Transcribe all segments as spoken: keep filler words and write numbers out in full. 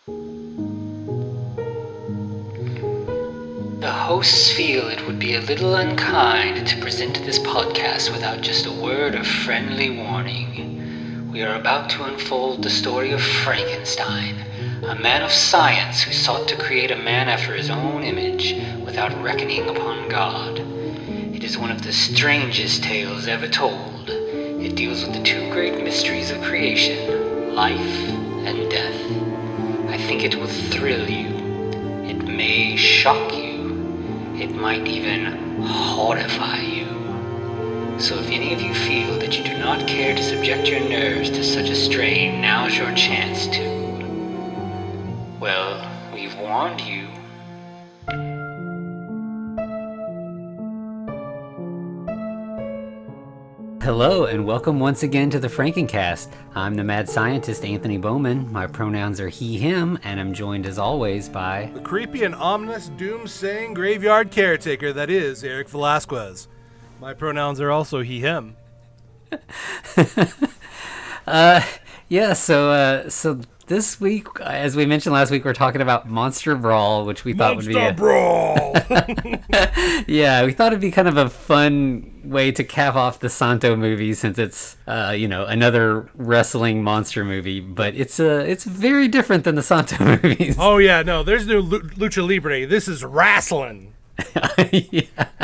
The hosts feel it would be a little unkind to present this podcast without just a word of friendly warning. We are about to unfold the story of Frankenstein, a man of science who sought to create a man after his own image without reckoning upon God. It is one of the strangest tales ever told. It deals with the two great mysteries of creation, life and death. I think it will thrill you. It may shock you. It might even horrify you. So if any of you feel that you do not care to subject your nerves to such a strain, now's your chance to. Well, we've warned you. Hello, and welcome once again to the Frankencast. I'm the mad scientist, Anthony Bowman. My pronouns are he, him, and I'm joined as always by... the creepy and ominous doom-saying graveyard caretaker that is Eric Velasquez. My pronouns are also he, him. uh, yeah, so, uh, so this week, as we mentioned last week, we're talking about Monster Brawl, which we thought Monster would be a... Brawl! Yeah, we thought it'd be kind of a fun way to cap off the Santo movie, since it's, uh, you know, another wrestling monster movie, but it's uh, it's very different than the Santo movies. Oh, yeah, no, there's no Lucha Libre. This is wrestling. Yeah.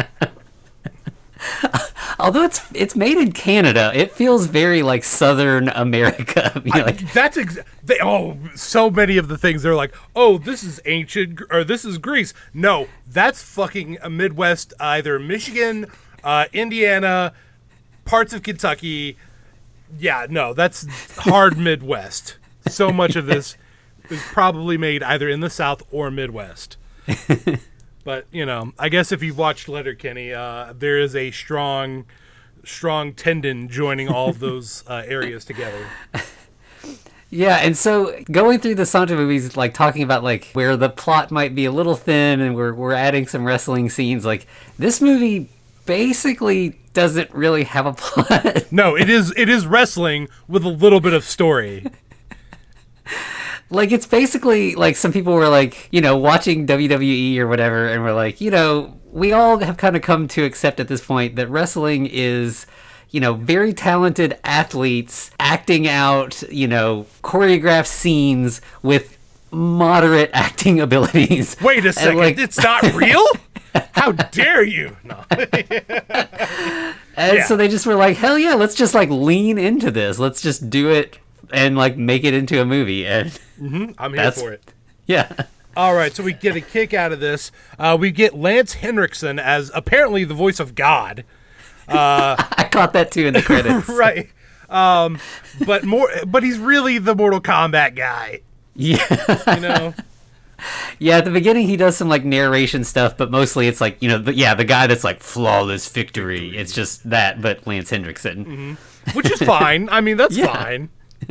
Although it's it's made in Canada, it feels very like Southern America. You know, like, I, that's ex- they, oh, so many of the things they're like, oh, this is ancient or this is Greece. No, that's fucking a Midwest, either Michigan, uh, Indiana, parts of Kentucky. Yeah, no, that's hard Midwest. So much of this is probably made either in the South or Midwest. But, you know, I guess if you've watched Letterkenny, uh, there is a strong, strong tendon joining all of those uh, areas together. Yeah, and so going through the Santo movies, like talking about like where the plot might be a little thin and we're we're adding some wrestling scenes, like this movie basically doesn't really have a plot. No, it is it is wrestling with a little bit of story. Like, it's basically, like, some people were, like, you know, watching W W E or whatever, and we're like, you know, we all have kind of come to accept at this point that wrestling is, you know, very talented athletes acting out, you know, choreographed scenes with moderate acting abilities. Wait a second, like, it's not real? How dare you? No. And yeah. So they just were like, hell yeah, let's just, like, lean into this. Let's just do it and, like, make it into a movie. And mm-hmm. I'm here for it. Yeah. All right, so we get a kick out of this. Uh, we get Lance Henriksen as apparently the voice of God. Uh, I caught that, too, in the credits. Right. Um, but more, but he's really the Mortal Kombat guy. Yeah. You know? Yeah, at the beginning he does some like narration stuff, but mostly it's like, you know, the, yeah, the guy that's like flawless victory. It's just that, but Lance Henriksen. Mm-hmm. Which is fine. I mean, that's yeah. fine.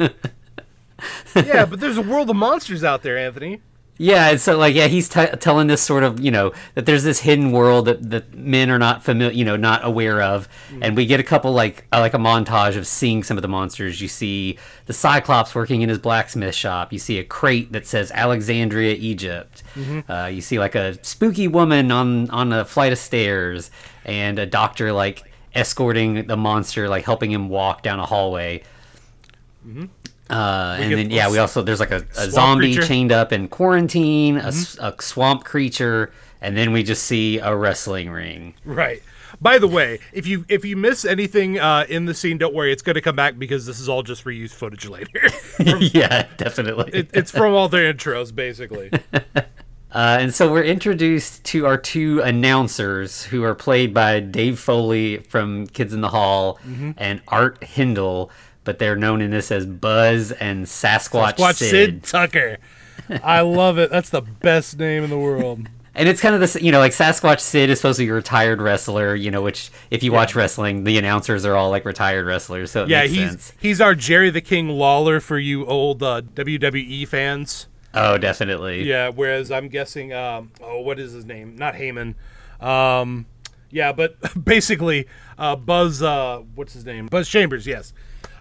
Yeah, but there's a world of monsters out there, Anthony. Yeah, and so like, yeah, he's t- telling this sort of, you know, that there's this hidden world that, that men are not familiar, you know, not aware of, mm-hmm. and we get a couple like uh, like a montage of seeing some of the monsters. You see the Cyclops working in his blacksmith shop. You see a crate that says Alexandria, Egypt. Mm-hmm. Uh, you see like a spooky woman on on a flight of stairs, and a doctor like escorting the monster, like helping him walk down a hallway. Mm-hmm. Uh, and then, yeah, we also, there's like a, a zombie creature chained up in quarantine, mm-hmm. a, a swamp creature, and then we just see a wrestling ring. Right. By the way, if you if you miss anything uh, in the scene, don't worry, it's going to come back because this is all just reused footage later. from, yeah, definitely. It, it's from all their intros, basically. Uh, and so we're introduced to our two announcers, who are played by Dave Foley from Kids in the Hall, mm-hmm. and Art Hindle, but they're known in this as Buzz and Sasquatch, Sasquatch Sid. Sid Tucker. I love it. That's the best name in the world. And it's kind of this, you know, like Sasquatch Sid is supposed to be a retired wrestler, you know, which if you yeah. watch wrestling, the announcers are all like retired wrestlers, so it yeah, makes he's, sense. He's our Jerry the King Lawler for you old uh, W W E fans. Oh, definitely. Yeah, whereas I'm guessing, um, oh, what is his name? Not Heyman. Um, yeah, but basically, uh, Buzz, uh, what's his name? Buzz Chambers, yes.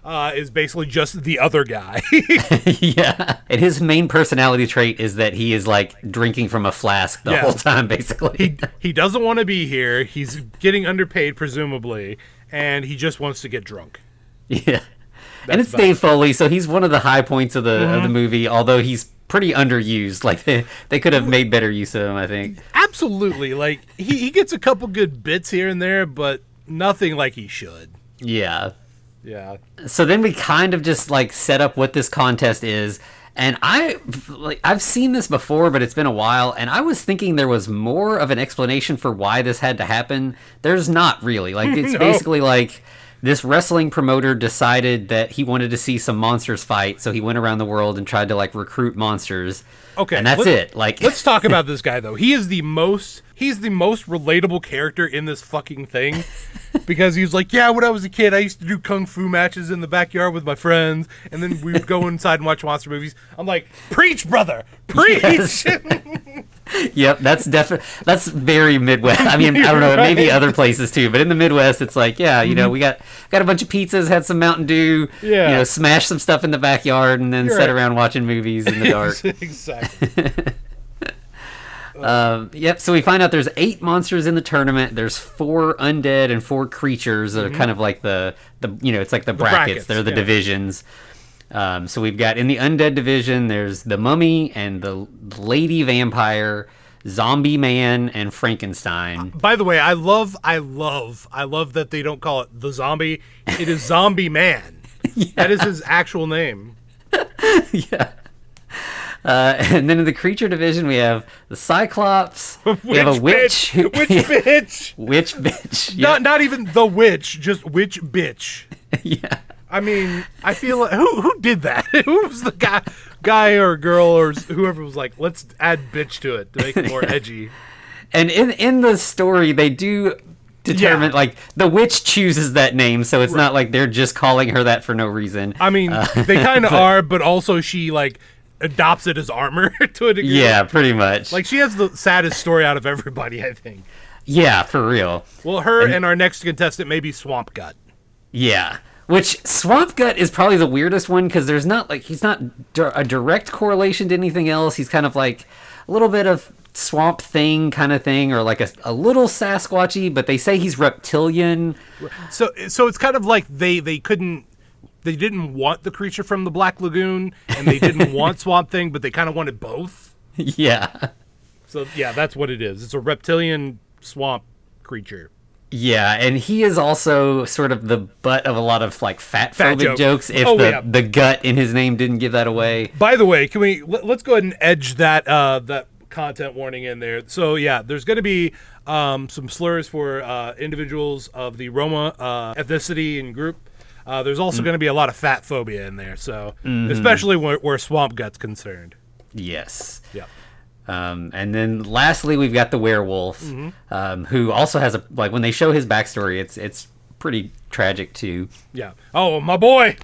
uh, is basically just the other guy. Yeah, and his main personality trait is that he is like drinking from a flask the Yeah. whole time, basically. he he doesn't want to be here. He's getting underpaid, presumably, and he just wants to get drunk. Yeah, and it's about Dave Foley, so he's one of the high points of the Mm-hmm. of the movie. Although he's pretty underused, like they, they could have made better use of him, I think. Absolutely, like he, he gets a couple good bits here and there, but nothing like he should. Yeah. Yeah. So then we kind of just like set up what this contest is, and I like I've seen this before, but it's been a while, and I was thinking there was more of an explanation for why this had to happen. There's not really. Like it's No. basically like this wrestling promoter decided that he wanted to see some monsters fight, so he went around the world and tried to like recruit monsters. Okay, and that's let- it. Like Let's talk about this guy though. He is the most he's the most relatable character in this fucking thing because he's like, yeah, when I was a kid, I used to do kung fu matches in the backyard with my friends, and then we would go inside and watch monster movies. I'm like, preach, brother, preach. Yes. Yep, that's definitely that's very Midwest. I mean, I don't know, maybe Right. other places too, but in the Midwest, it's like, yeah, you know, we got got a bunch of pizzas, had some Mountain Dew, Yeah. you know, smashed some stuff in the backyard, and then You're sat right. around watching movies in the dark. Exactly. um, yep. So we find out there's eight monsters in the tournament. There's four undead and four creatures that are kind of like the the you know, it's like the, brackets. brackets, They're the yeah. divisions. Um, so we've got in the undead division, there's the mummy and the lady vampire, zombie man, and Frankenstein. By the way, I love, I love, I love that they don't call it the zombie. It is Zombie Man. That is his actual name. Yeah. Uh, and then in the creature division, we have the Cyclops. we have a witch. bitch. Which bitch? Witch bitch. Not, Yep. not even the witch, just which bitch. Yeah. I mean, I feel like who who did that? Who was the guy, guy or girl or s- whoever was like, let's add bitch to it to make it more edgy. And in in the story, they do determine Yeah. like the witch chooses that name, so it's not like they're just calling her that for no reason. I mean, they kind of are, but also she like adopts it as armor to a degree. Yeah, pretty much. Like she has the saddest story out of everybody, I think. yeah, for real. Well, her and, our next contestant may be Swamp Gut. Yeah. Which Swamp Gut is probably the weirdest one because there's not like he's not di- a direct correlation to anything else. He's kind of like a little bit of swamp thing kind of thing, or like a, a little Sasquatchy, but they say he's reptilian. So, so it's kind of like they they couldn't, they didn't want the creature from the Black Lagoon, and they didn't want Swamp Thing, but they kind of wanted both. Yeah. So yeah, that's what it is. It's a reptilian swamp creature. Yeah, and he is also sort of the butt of a lot of like fat Fat phobic joke. jokes. If Oh, the, yeah. the gut in his name didn't give that away. By the way, can we let, let's go ahead and edge that uh, that content warning in there. So yeah, there's going to be um, some slurs for uh, individuals of the Roma uh, ethnicity and group. Uh, there's also going to be a lot of fat phobia in there. So especially where, where Swamp Gut's concerned. Yes. Yeah. Um, and then lastly, we've got the werewolf, Mm-hmm. um, who also has a like when they show his backstory, it's it's pretty tragic too. Yeah. Oh, my boy,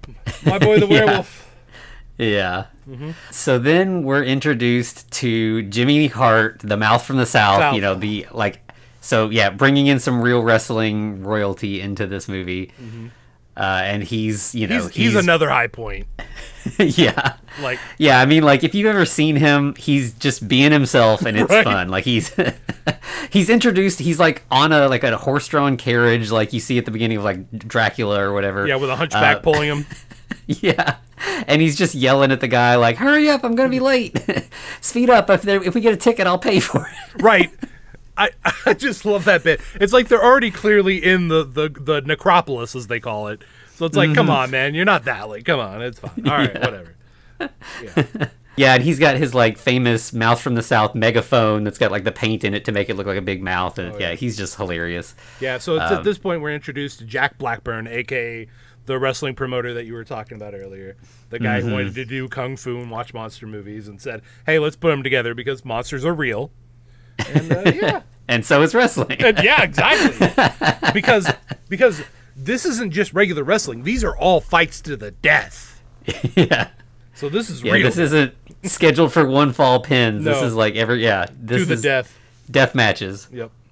my boy, the Yeah. werewolf. Yeah. Mm-hmm. So then we're introduced to Jimmy Hart, the mouth from the south. South. You know, the like. So yeah, bringing in some real wrestling royalty into this movie, uh, and he's you know Mm-hmm. He's, he's another high point. yeah. Like Yeah, I mean, like if you've ever seen him, he's just being himself, and it's Right. fun. Like he's he's introduced. He's like on a like a horse-drawn carriage, like you see at the beginning of like Dracula or whatever. yeah, with a hunchback Uh, pulling him. Yeah, and he's just yelling at the guy like, "Hurry up! I'm gonna be late. Speed up! If there, if we get a ticket, I'll pay for it." Right. I, I just love that bit. It's like they're already clearly in the, the, the necropolis, as they call it. So it's like, come on, man, you're not that late. Come on, it's fine. All right, whatever. Yeah. Yeah, and he's got his like famous mouth from the south megaphone that's got like the paint in it to make it look like a big mouth, and yeah. yeah. he's just hilarious. Yeah, so it's Um, at this point we're introduced to Jack Blackburn, a k a the wrestling promoter that you were talking about earlier. The guy who wanted to do kung fu and watch monster movies and said, hey, let's put them together because monsters are real. And uh, yeah. And so is wrestling. And yeah, exactly. because because this isn't just regular wrestling. These are all fights to the death. Yeah. So this is Yeah, real. this isn't scheduled for one fall pins. This No. is like every yeah. This to the is death. death matches. Yep.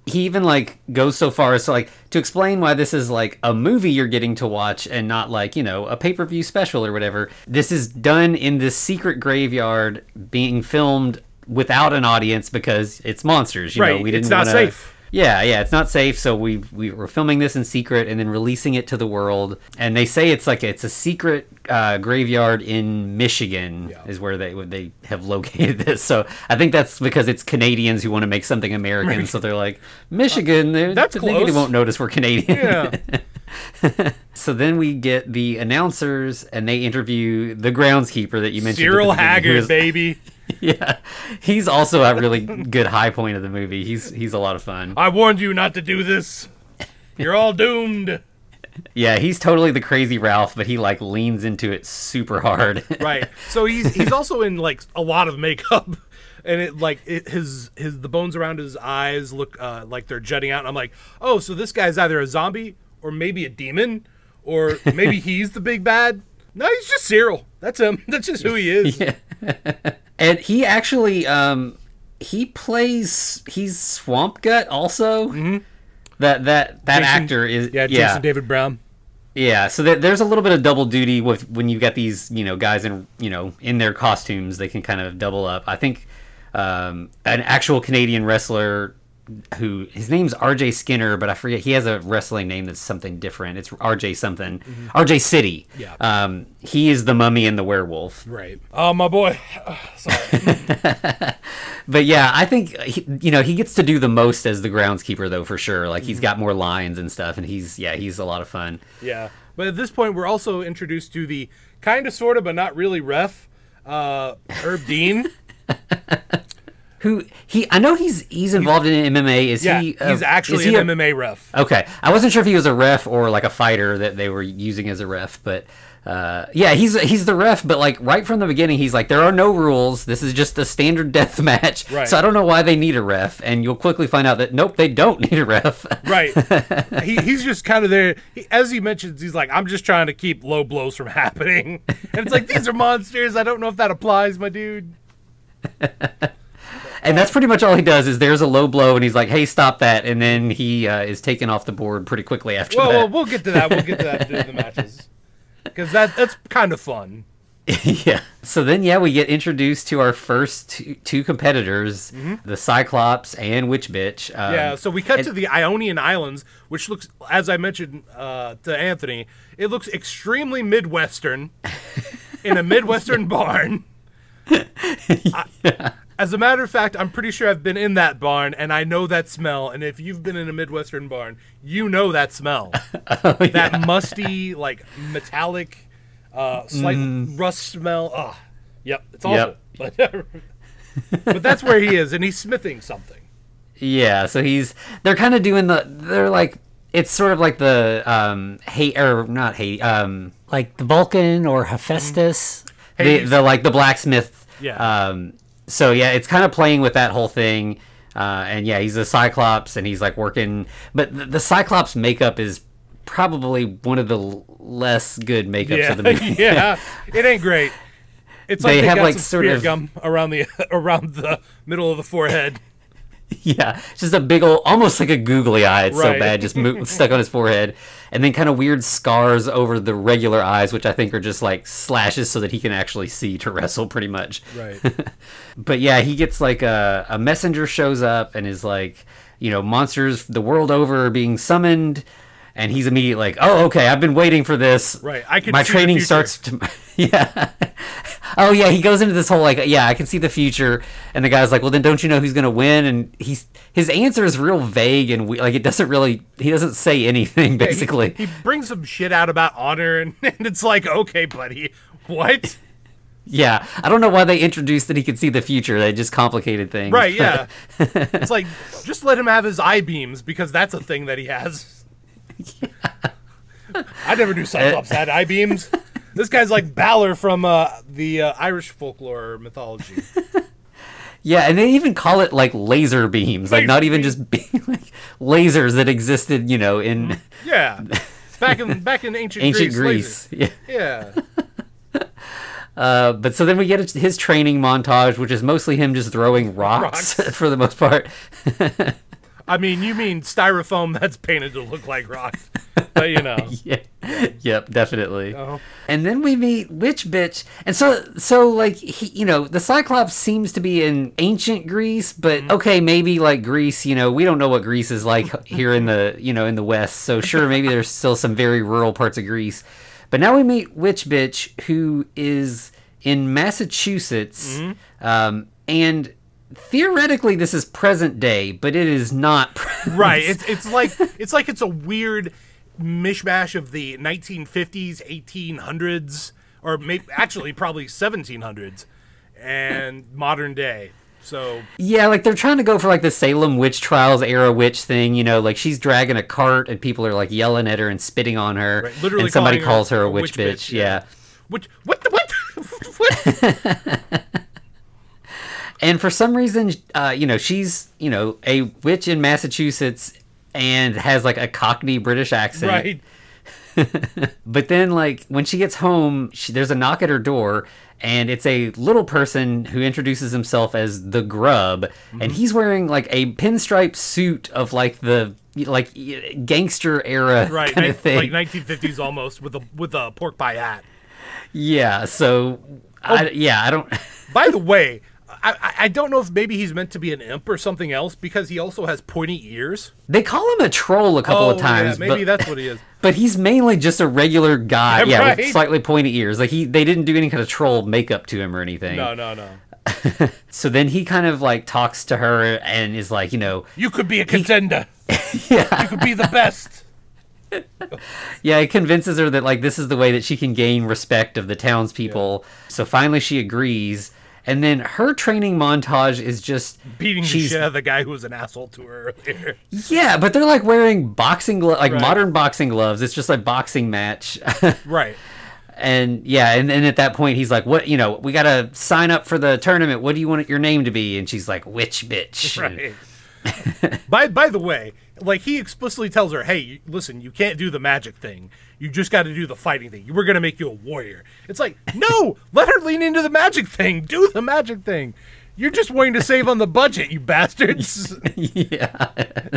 he even like goes so far as to like to explain why this is like a movie you're getting to watch and not like, you know, a pay-per-view special or whatever. This is done in this secret graveyard being filmed without an audience because it's monsters. You right. know, we didn't it's not wanna, safe. Yeah, yeah, it's not safe. So we we were filming this in secret and then releasing it to the world. And they say it's like it's a secret uh, graveyard in Michigan yeah. is where they they have located this. So I think that's because it's Canadians who want to make something American. Right. So they're like Michigan. Uh, that's maybe close. they won't notice we're Canadian. Yeah. So then we get the announcers and they interview the groundskeeper that you mentioned. Cyril Haggard, baby. Yeah, he's also a really good high point of the movie. He's he's a lot of fun. I warned you not to do this. You're all doomed. Yeah, he's totally the crazy Ralph, but he like leans into it super hard. Right. So he's he's also in like a lot of makeup, and it like it, his his the bones around his eyes look uh, like they're jutting out. And I'm like, oh, so this guy's either a zombie or maybe a demon, or maybe he's the big bad. No, he's just Cyril. That's him. That's just who he is. Yeah. And he actually, um, he plays, he's Swamp Gut also. Mm-hmm. That that that Jason, actor is yeah, yeah. Jason David Brown. Yeah, so that, there's a little bit of double duty with when you've got these, you know, guys in, you know, in their costumes. They can kind of double up. I think um, an actual Canadian wrestler who his name's R J Skinner, but I forget, he has a wrestling name that's something different. It's R J something. Mm-hmm. R J City. Yeah. Um, he is the mummy and the werewolf. Right. Oh, my boy. Oh, sorry. But yeah, I think he, you know, he gets to do the most as the groundskeeper though, for sure. Like he's got more lines and stuff, and he's yeah, he's a lot of fun. Yeah. But at this point, we're also introduced to the kind of, sort of, but not really ref, uh, Herb Dean. Who he? I know he's he's involved he's, in M M A. Is yeah, he? Uh, he's actually an a, M M A ref. Okay, I wasn't sure if he was a ref or like a fighter that they were using as a ref, but uh, yeah, he's he's the ref. But like right from the beginning, he's like, there are no rules. This is just a standard death match. Right. So I don't know why they need a ref, and you'll quickly find out that nope, they don't need a ref. Right. he he's just kind of there. He, as he mentions, he's like, I'm just trying to keep low blows from happening, and it's like these are monsters. I don't know if that applies, my dude. And that's pretty much all he does is there's a low blow and he's like, hey, stop that. And then he uh, is taken off the board pretty quickly after well, that. Well, we'll get to that. We'll get to that in the matches. Because that, that's kind of fun. Yeah. So then, yeah, we get introduced to our first two, two competitors, mm-hmm. the Cyclops and Witch Bitch. Um, yeah, so we cut and, to the Ionian Islands, which looks, as I mentioned uh, to Anthony, it looks extremely Midwestern in a Midwestern barn. Yeah. I, As a matter of fact, I'm pretty sure I've been in that barn, and I know that smell. And if you've been in a Midwestern barn, you know that smell. Oh, yeah. That musty, like, metallic, uh, slight mm. rust smell. Ugh. Yep, it's awful. Yep. But, but that's where he is, and he's smithing something. Yeah, so he's... They're kind of doing the... They're like... It's sort of like the... Um, hate or not hate... Um, like the Vulcan or Hephaestus. The, the, like, the blacksmith... Yeah. Um, So yeah, it's kind of playing with that whole thing, uh, and yeah, he's a Cyclops, and he's like working. But the, the Cyclops makeup is probably one of the l- less good makeups yeah, of the movie. Yeah, it ain't great. It's like they, they have got like some sort spirit of gum around the around the middle of the forehead. Yeah, just a big old, almost like a googly eye. It's right. so bad, just mo- stuck on his forehead, and then kind of weird scars over the regular eyes, which I think are just like slashes so that he can actually see to wrestle, pretty much. Right. But yeah, he gets like a a messenger shows up and is like, you know, monsters the world over are being summoned, and he's immediately like, oh, okay, I've been waiting for this. Right. I can. My see training the starts to. Yeah. Oh yeah, he goes into this whole like, yeah, I can see the future, and the guy's like, well, then don't you know who's gonna win? And he's his answer is real vague and we, like it doesn't really, he doesn't say anything basically. Yeah, he, he brings some shit out about honor, and, and it's like, okay, buddy, what? Yeah, I don't know why they introduced that he could see the future. They just complicated things. Right? Yeah. It's like just let him have his eye beams because that's a thing that he has. Yeah. I never knew Cyclops had eye beams. This guy's like Balor from uh, the uh, Irish folklore mythology. Yeah, and they even call it like laser beams, laser like not even beams. Just being like lasers that existed, you know, in yeah, back in back in ancient ancient Greece. Greece. Yeah. Yeah. Uh, but so then we get his training montage, which is mostly him just throwing rocks, rocks. For the most part. I mean, you mean styrofoam that's painted to look like rocks. But, you know. Yeah. Yep, definitely. Oh. And then we meet Witch Bitch. And so, so like, he, you know, the Cyclops seems to be in ancient Greece, but Mm-hmm. okay, maybe like Greece, you know, we don't know what Greece is like here in the, you know, in the West. So sure, maybe there's still some very rural parts of Greece. But now we meet Witch Bitch, who is in Massachusetts. Mm-hmm. Um, and theoretically, this is present day, but it is not present. Right. It's it's like it's like it's a weird mishmash of the nineteen fifties, eighteen hundreds, or maybe actually probably seventeen hundreds and modern day. So Yeah, like they're trying to go for like the Salem witch trials era witch thing, you know, like she's dragging a cart and people are like yelling at her and spitting on her, right, literally and somebody calling calls her a witch, bitch. Yeah. Which what the what? what? And for some reason, uh, you know, she's, you know, a witch in Massachusetts and has like a Cockney British accent. Right. But then, like, when she gets home, she, there's a knock at her door, and it's a little person who introduces himself as the Grub, Mm-hmm. and he's wearing like a pinstripe suit of like the like gangster era Right. kind ni- of thing. Like nineteen fifties almost with a with a pork pie hat. Yeah. So, Oh. I, yeah, I don't. By the way, I, I- I don't know if maybe he's meant to be an imp or something else because he also has pointy ears. They call him a troll a couple oh, of times. yeah, maybe but, that's what he is. But he's mainly just a regular guy, Yeah, yeah, right. with slightly pointy ears. Like he, they didn't do any kind of troll makeup to him or anything. No, no, no. So then he kind of like talks to her and is like, you know, You could be a contender. yeah, You could be the best. yeah. He convinces her that like this is the way that she can gain respect of the townspeople. So finally she agrees, and then her training montage is just Beating the she's shit out of the guy who was an asshole to her earlier. yeah, but they're like wearing boxing glo- like Right. modern boxing gloves. It's just like boxing match. Right. And yeah, and then at that point he's like, "What? You know, we gotta sign up for the tournament. What do you want your name to be?" And she's like, "Witch bitch." Right. by by the way, like he explicitly tells her, "Hey, listen, you can't do the magic thing. You just got to do the fighting thing. We're gonna make you a warrior." It's like, no, let her lean into the magic thing. Do the magic thing. You're just wanting to save on the budget, you bastards. Yeah.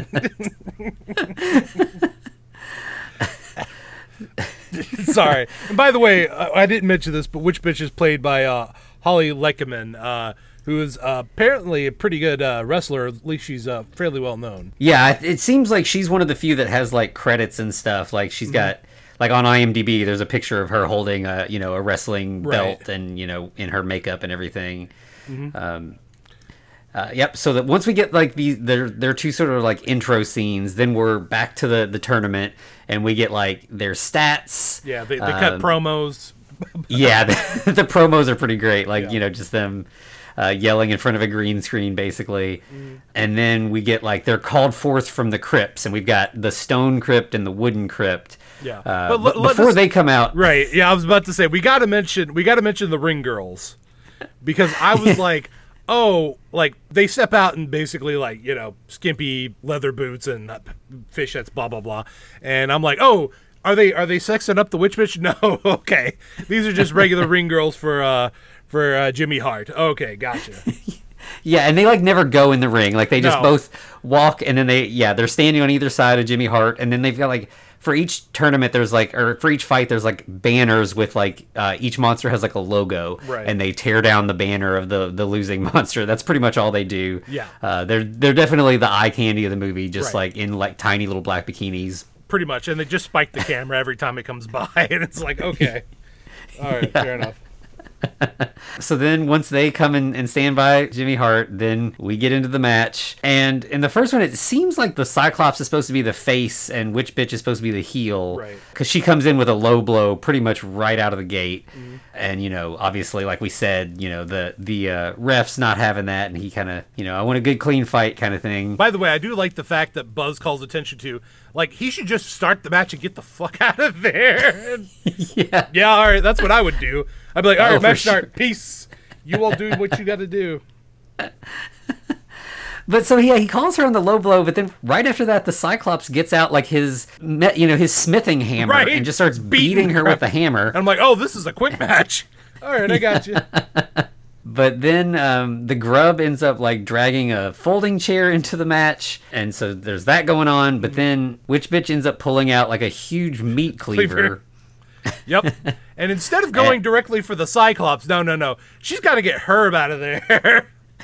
Sorry. And by the way, I, I didn't mention this, but Witch Bitch is played by uh, Holly Leckerman, uh, who is uh, apparently a pretty good uh, wrestler. At least she's uh, fairly well known. Yeah, it- it seems like she's one of the few that has like credits and stuff. Like she's got like on IMDb, there's a picture of her holding a you know a wrestling Right. belt and you know in her makeup and everything. Um, uh, yep. So that once we get like these, their their two sort of like intro scenes, then we're back to the the tournament and we get like their stats. Yeah, they, they cut Um, promos. Yeah, the, the promos are pretty great. Like, Yeah. you know, just them uh, yelling in front of a green screen, basically. And then we get, like, they're called forth from the crypts, and we've got the stone crypt and the wooden crypt. Yeah. Uh, But but let- let before us- they come out, Right. Yeah, I was about to say we got to mention we got to mention the Ring Girls because I was like, oh, like they step out in basically like you know skimpy leather boots and uh, fishnets, blah blah blah, and I'm like, oh, are they are they sexing up the Witch Bitch? No, okay, these are just regular Ring Girls for uh for uh, Jimmy Hart. Okay, gotcha. yeah, and they, like, never go in the ring. Like, they just No. both walk, and then they, yeah, they're standing on either side of Jimmy Hart, and then they've got, like, for each tournament, there's, like, or for each fight, there's, like, banners with, like, uh, each monster has, like, a logo. Right. And they tear down the banner of the, the losing monster. That's pretty much all they do. Yeah. Uh, they're, they're definitely the eye candy of the movie, just, Right. like, in, like, tiny little black bikinis. Pretty much, and they just spike the camera every time it comes by, and it's like, okay, all right, fair enough. So then once they come in and stand by Jimmy Hart, then we get into the match. And in the first one, it seems like the Cyclops is supposed to be the face and Witch Bitch is supposed to be the heel. Right. Because she comes in with a low blow pretty much right out of the gate. And, you know, obviously, like we said, you know, the, the uh, ref's not having that. And he kind of, you know, I want a good, clean fight kind of thing. By the way, I do like the fact that Buzz calls attention to, like, he should just start the match and get the fuck out of there. Yeah. Yeah, all right, that's what I would do. I'd be like, all Oh, right, for match sure. start, peace. You all do what you got to do. But so yeah, he calls her on the low blow, but then right after that, the Cyclops gets out like his, me- you know, his smithing hammer Right. and just starts Beating beating her her. with the hammer. And I'm like, oh, this is a quick match. All right, I got you. But then um, the grub ends up like dragging a folding chair into the match, and so there's that going on. But then Witch Bitch ends up pulling out like a huge meat cleaver. Cleaver. Yep. And instead of going directly for the Cyclops, no, no, no, she's got to get Herb out of there.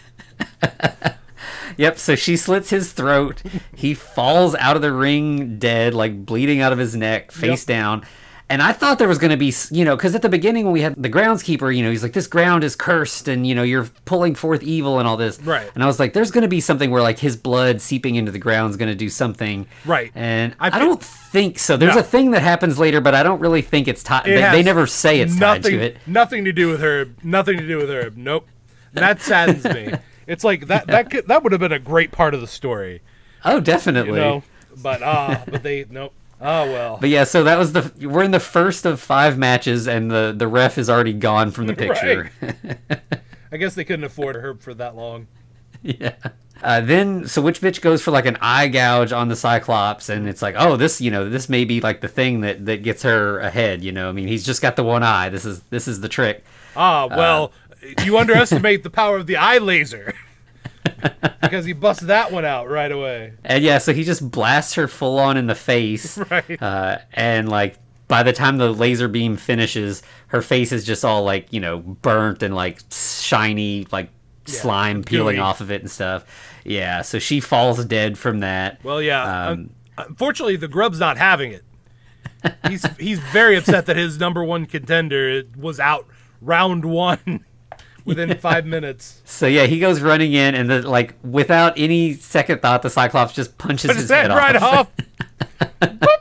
Yep, so she slits his throat. He falls out of the ring dead, like bleeding out of his neck, face Yep. down. And I thought there was going to be, you know, because at the beginning when we had the groundskeeper, you know, he's like, this ground is cursed and, you know, you're pulling forth evil and all this. Right. And I was like, there's going to be something where, like, his blood seeping into the ground is going to do something. Right. And I I, thi- don't think so. There's No. a thing that happens later, but I don't really think it's tied. It They, has they never say it's nothing, tied to it. Nothing to do with Herb. Nothing to do with Herb. Nope. That saddens me. It's like that. That could, that would have been a great part of the story, Oh, definitely. you know. But ah, but they nope. Oh well. But yeah, so that was the we're in the first of five matches, and the the ref is already gone from the picture. I guess they couldn't afford Herb for that long. Yeah. Uh, then so Witch Bitch goes for like an eye gouge on the Cyclops, and it's like, oh, this you know this may be like the thing that that gets her ahead. You know, I mean, he's just got the one eye. This is this is the trick. Ah, well, you underestimate the power of the eye laser. Because he busts that one out right away. And yeah, so he just blasts her full on in the face. Right. Uh, and like by the time the laser beam finishes, her face is just all like, you know, burnt and like shiny, like slime peeling gooey. off of it and stuff. Yeah, so she falls dead from that. Well, yeah. Um, un- unfortunately, the Grub's not having it. He's he's very upset that his number one contender was out round one within five minutes. So yeah, he goes running in, and the, like without any second thought, the Cyclops just punches But his his head head right off. off. Boop.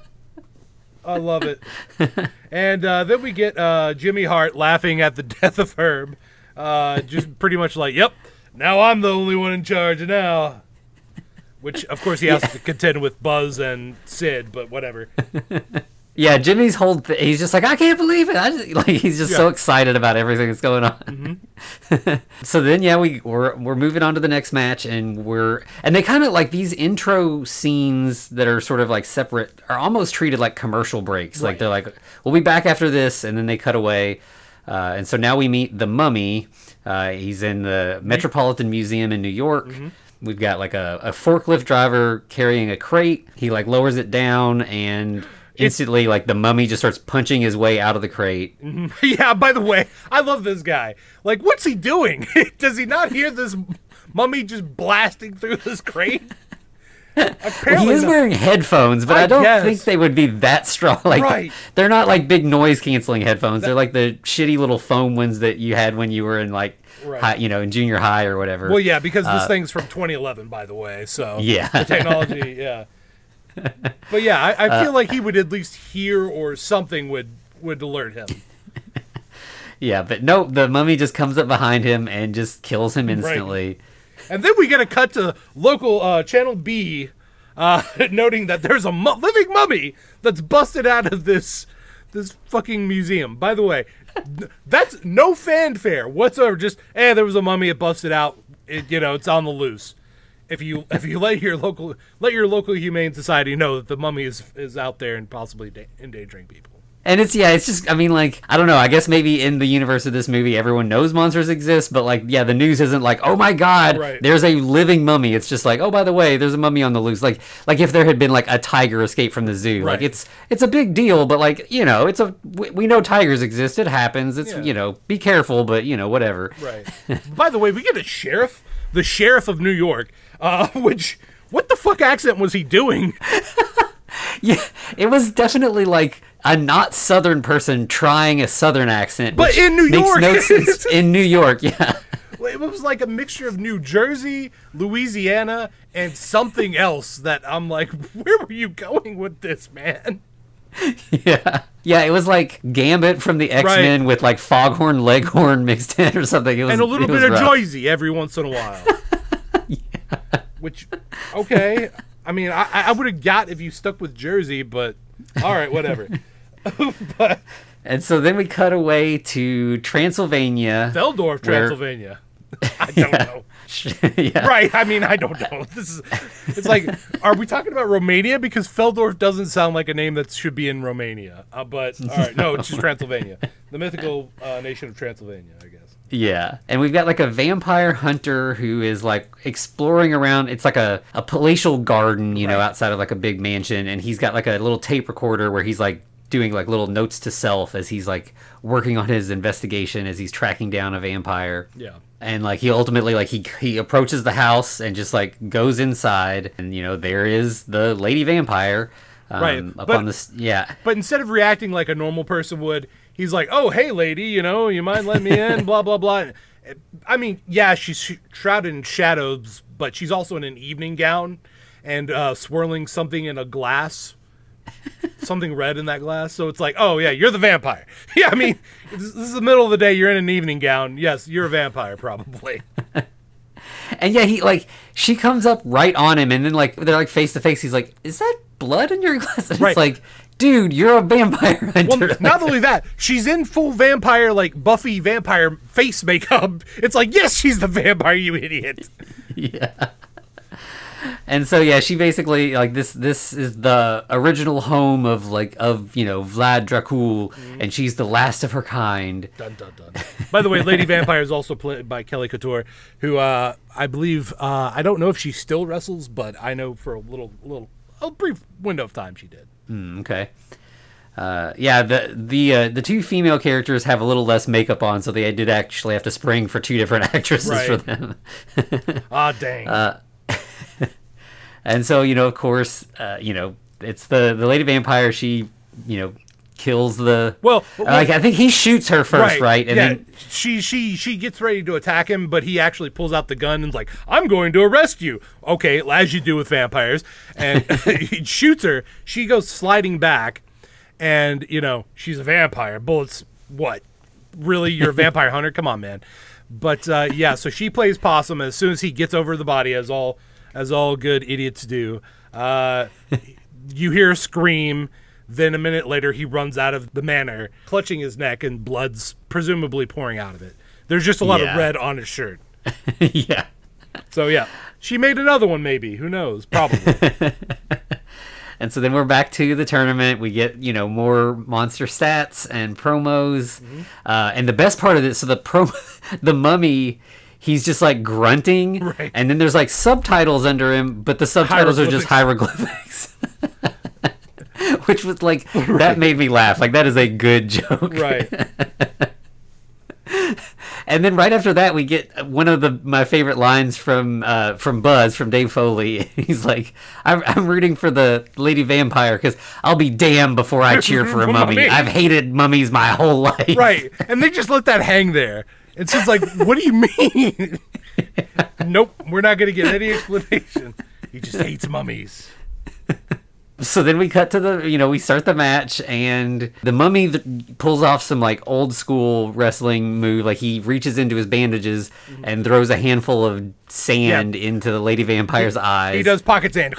I love it. And uh, then we get uh, Jimmy Hart laughing at the death of Herb. Uh, just pretty much like, yep, now I'm the only one in charge now. Which, of course, he has to contend with Buzz and Sid, but whatever. Yeah, Jimmy's whole th- he's just like, I can't believe it. I just, like he's just so Yeah. excited about everything that's going on. Mm-hmm. So then yeah, we we're we're moving on to the next match, and we're and they kind of like these intro scenes that are sort of like separate are almost treated like commercial breaks. Like Right. they're like, we'll be back after this, and then they cut away. Uh, and so now we meet the Mummy. Uh, he's in the Metropolitan Museum in New York. Mm-hmm. We've got like a, a forklift driver carrying a crate. He like lowers it down, and instantly like the Mummy just starts punching his way out of the crate. Yeah, by the way, I love this guy. Like, what's he doing? Does he not hear this mummy just blasting through this crate? Apparently He is not. wearing headphones, but I I, don't guess. think they would be that strong. Like Right. they're not like big noise canceling headphones. They're like the shitty little foam ones that you had when you were in like Right. high, you know, in junior high or whatever. Well, yeah, because this thing's from twenty eleven, by the way. So Yeah. the technology, yeah. But yeah, I, I feel like he would at least hear or something would would alert him. Yeah, but nope, the Mummy just comes up behind him and just kills him instantly. And then we get a cut to local uh, Channel B, uh, noting that there's a mu- living mummy that's busted out of this this fucking museum. By the way, n- that's no fanfare whatsoever. Just, eh, there was a mummy, it busted out. It, you know, it's on the loose. If you if you let your local let your local humane society know that the mummy is is out there and possibly da- endangering people. And it's yeah, it's just I mean like I don't know, I guess maybe in the universe of this movie everyone knows monsters exist, but like yeah, the news isn't like, "Oh my god, Right. there's a living mummy." It's just like, "Oh, by the way, there's a mummy on the loose." Like like if there had been like a tiger escape from the zoo. Right. Like it's it's a big deal, but like, you know, it's a we, we know tigers exist. It happens. It's, Yeah. you know, be careful, but you know, whatever. Right. By the way, we get a sheriff, the sheriff of New York, uh, which what the fuck accent was he doing? Yeah, it was definitely like a not Southern person trying a Southern accent, But which in New makes York. no sense in New York. Yeah. It was like a mixture of New Jersey, Louisiana, and something else that I'm like, where were you going with this, man? Yeah. Yeah, it was like Gambit from the X-Men Right. with like Foghorn Leghorn mixed in or something. It was, And a little it was bit of rough. Joyzy every once in a while. Which, okay. I mean, I, I would have got if you stuck with Jersey, but all right, whatever. But And so then we cut away to Transylvania. Feldorf, Where- Transylvania. I don't know. Yeah. Right, I mean, I don't know. This is, it's like, are we talking about Romania? Because Feldorf doesn't sound like a name that should be in Romania. Uh, but, all right, no, it's just Transylvania. The mythical uh, nation of Transylvania, I guess. Yeah, and we've got like a vampire hunter who is like exploring around. It's like a, a palatial garden, you know, Right. outside of like a big mansion, and he's got like a little tape recorder where he's like doing like little notes to self as he's like working on his investigation as he's tracking down a vampire. Yeah. And like he ultimately like he he approaches the house and just like goes inside, and you know there is the lady vampire, um, Right, up but- on this. Yeah, But instead of reacting like a normal person would, he's like, "Oh, hey, lady, you know, you mind letting me in?" Blah blah blah. I mean, yeah, she's sh- shrouded in shadows, but she's also in an evening gown and uh, swirling something in a glass, something red in that glass. So it's like, oh yeah, you're the vampire. Yeah, I mean, this, this is the middle of the day. You're in an evening gown. Yes, you're a vampire, probably. and yeah, he like she comes up right on him, and then like they're like face to face. He's like, "Is that blood in your glass?" And Right. It's like, dude, you're a vampire hunter. Well, not only that, she's in full vampire, like Buffy vampire face makeup. It's like, yes, she's the vampire, you idiot. Yeah. And so yeah, she basically like this this is the original home of like of you know Vlad Dracul, and she's the last of her kind. Dun, dun, dun. By the way, Lady Vampire is also played by Kelly Couture, who uh, I believe uh, I don't know if she still wrestles, but I know for a little little a brief window of time she did. Mm, okay. Uh, yeah, the the uh, the two female characters have a little less makeup on, so they did actually have to spring for two different actresses Right. for them. Ah, dang. Uh, And so, you know, of course, uh, you know, it's the, the lady vampire. She, you know, kills the. Well, like I think he shoots her first, right? And yeah, then she she she gets ready to attack him, but he actually pulls out the gun and's like, "I'm going to arrest you." Okay, as you do with vampires, and he shoots her. She goes sliding back, and you know she's a vampire. Bullets, what? Really, you're a vampire hunter? Come on, man. But uh, yeah, so she plays possum. As soon as he gets over the body, as all as all good idiots do, uh, you hear a scream. Then a minute later, he runs out of the manor, clutching his neck, and blood's presumably pouring out of it. There's just a lot Yeah. of red on his shirt. yeah. So yeah, she made another one. Maybe, who knows? Probably. And so then we're back to the tournament. We get, you know, more monster stats and promos. Mm-hmm. Uh, and the best part of this, so the pro, the mummy, he's just like grunting. Right. And then there's like subtitles under him, but the subtitles are just hieroglyphics. Which was like, that made me laugh. Like, that is a good joke. Right. And then right after that, we get one of the my favorite lines from uh, from Buzz, from Dave Foley. He's like, I'm, I'm rooting for the Lady Vampire because I'll be damned before I cheer for a mummy. Mummy. I've hated mummies my whole life. Right. And they just let that hang there. It's just like, what do you mean? Nope, we're not going to get any explanation. He just hates mummies. So then we cut to the, you know, we start the match, and the mummy th- pulls off some like old school wrestling move. Like he reaches into his bandages and throws a handful of sand Yeah. into the Lady Vampire's eyes. He does pocket sand.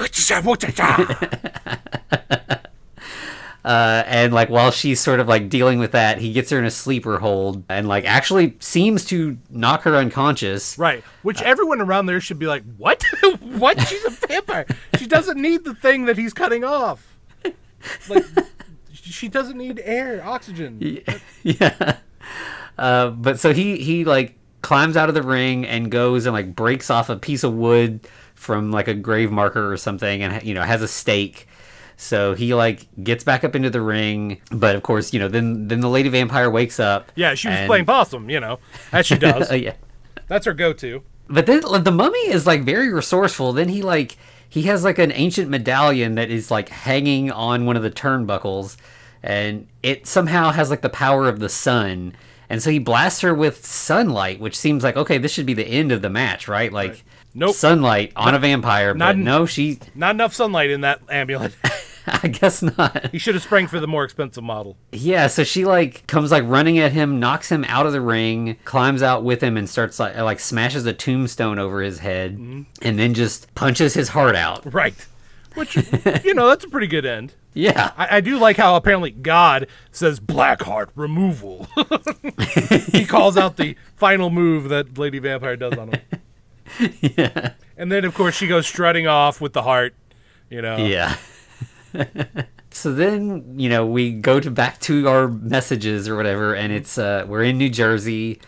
Uh, and like while she's sort of like dealing with that, he gets her in a sleeper hold and like actually seems to knock her unconscious. Right. Which everyone around there should be like, what? What? She's a vampire. She doesn't need the thing that he's cutting off. Like, she doesn't need air, oxygen. Yeah. Uh, but so he he like climbs out of the ring and goes and like breaks off a piece of wood from like a grave marker or something, and you know has a stake. So he like gets back up into the ring, but of course, you know, then then the Lady Vampire wakes up. Yeah, she was and- playing possum, you know, as she does. Uh, yeah. That's her go-to. But then the mummy is like very resourceful. Then he like he has like an ancient medallion that is like hanging on one of the turnbuckles, and it somehow has like the power of the sun. And so he blasts her with sunlight, which seems like, okay, this should be the end of the match, right? Like Right. Nope. sunlight on a vampire, not but in- no, she Not enough sunlight in that amulet. I guess not. He should have sprang for the more expensive model. Yeah, so she like comes like running at him, knocks him out of the ring, climbs out with him, and starts like like smashes a tombstone over his head, Mm-hmm. and then just punches his heart out. Right. Which, you know, that's a pretty good end. Yeah, I, I do like how apparently God says Blackheart removal. He calls out the final move that Lady Vampire does on him. yeah, And then, of course, she goes strutting off with the heart, you know. yeah. So then, you know, we go to back to our messages or whatever, and it's uh, we're in New Jersey.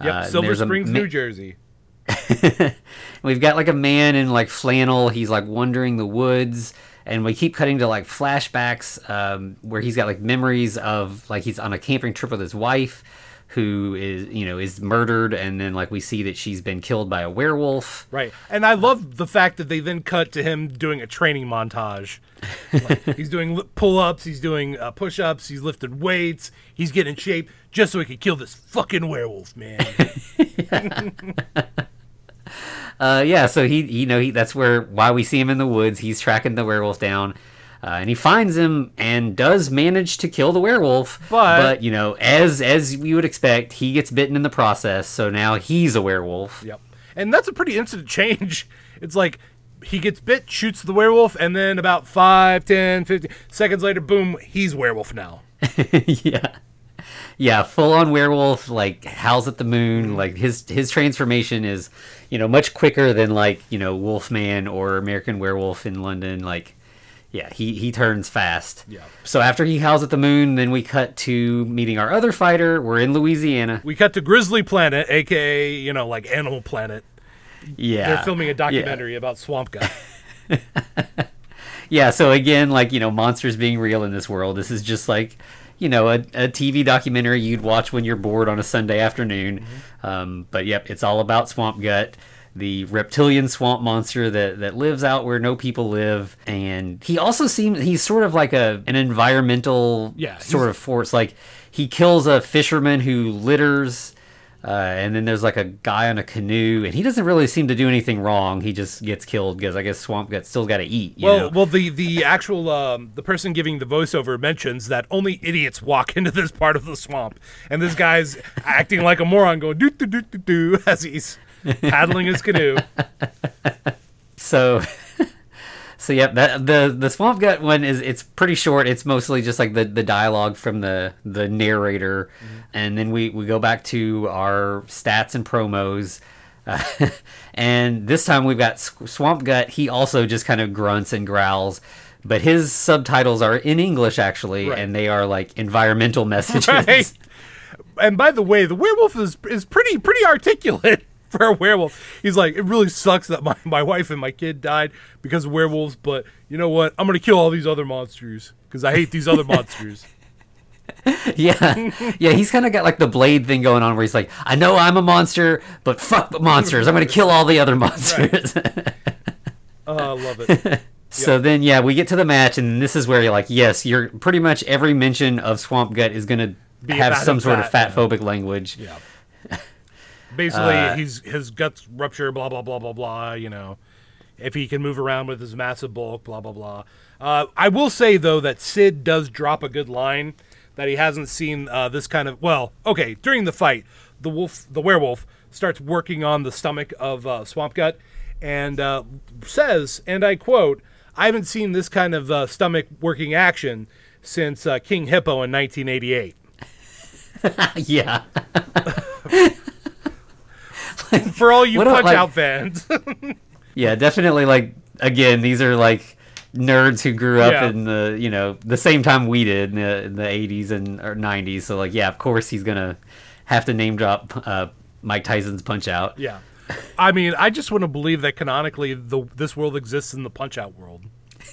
Yep, Uh, Silver there's a Springs, ma- New Jersey. We've got like a man in like flannel. He's like wandering the woods, and we keep cutting to like flashbacks um, where he's got like memories of like he's on a camping trip with his wife, who is you know is murdered, and then like we see that she's been killed by a werewolf. Right, and I love the fact that they then cut to him doing a training montage. Like, he's doing li- pull-ups, he's doing uh, push-ups, he's lifting weights, he's getting in shape just so he can kill this fucking werewolf, man. Uh, yeah, so he, you know, he, that's where why we see him in the woods. He's tracking the werewolf down, uh, and he finds him and does manage to kill the werewolf. But- but you know, as as you would expect, he gets bitten in the process. So now he's a werewolf. Yep. And that's a pretty instant change. It's like he gets bit, shoots the werewolf, and then about five, ten, fifteen seconds later, boom, he's werewolf now. Yeah, yeah, full on werewolf. Like howls at the moon. Like his his transformation is, you know, much quicker than like you know Wolfman or American Werewolf in London. Like, yeah, he he turns fast. Yeah. So after he howls at the moon, then we cut to meeting our other fighter. We're in Louisiana. We cut to Grizzly Planet, aka, you know, like Animal Planet. Yeah. They're filming a documentary about Swamp Guy. Yeah, so again, like, you know, monsters being real in this world. This is just like, you know, a, a T V documentary you'd watch when you're bored on a Sunday afternoon. Mm-hmm. Um, but yep, it's all about Swamp Gut, the reptilian swamp monster that, that lives out where no people live. And he also seems, he's sort of like a an environmental Yeah, sort he's- of force. Like, he kills a fisherman who litters. Uh, and then there's like a guy on a canoe, and he doesn't really seem to do anything wrong. He just gets killed because I guess Swamp Gut still got to eat. You Well, know? well, the the actual um, the person giving the voiceover mentions that only idiots walk into this part of the swamp, and this guy's acting like a moron, going doo doo doo doo doo as he's paddling his canoe. So, so yep, that the the Swamp Gut one is it's pretty short. It's mostly just like the, the dialogue from the the narrator, mm-hmm. and then we, we go back to our stats and promos, uh, and this time we've got Swamp Gut. He also just kind of grunts and growls, but his subtitles are in English actually, Right. and they are like environmental messages. Right. And by the way, the werewolf is is pretty pretty articulate for a werewolf. He's like, it really sucks that my, my wife and my kid died because of werewolves, but you know what? I'm gonna kill all these other monsters because I hate these other monsters. Yeah, yeah, he's kind of got like the Blade thing going on where he's like, I know I'm a monster, but fuck monsters. I'm gonna kill all the other monsters. Oh, I love it. So Yep. then, yeah, we get to the match, and this is where you're like, yes, you're pretty much every mention of Swamp Gut is gonna Be have about some him sort of fat, fat phobic language. Yeah. Basically, Uh, he's his guts rupture, blah blah blah blah blah. You know, if he can move around with his massive bulk, blah blah blah. Uh, I will say though that Sid does drop a good line that he hasn't seen uh, this kind of. Well, okay, during the fight, the wolf, the werewolf, starts working on the stomach of uh, Swamp Gut, and uh, says, and I quote, "I haven't seen this kind of uh, stomach working action since uh, King Hippo in nineteen eighty-eight." Yeah. For all you What a- Punch like- Out fans. Yeah, definitely. Like, again, these are like nerds who grew up Yeah. in the, you know, the same time we did in the, in the eighties and or nineties. So, like, yeah, of course he's going to have to name drop uh, Mike Tyson's Punch Out. Yeah. I mean, I just want to believe that canonically the this world exists in the Punch-Out world.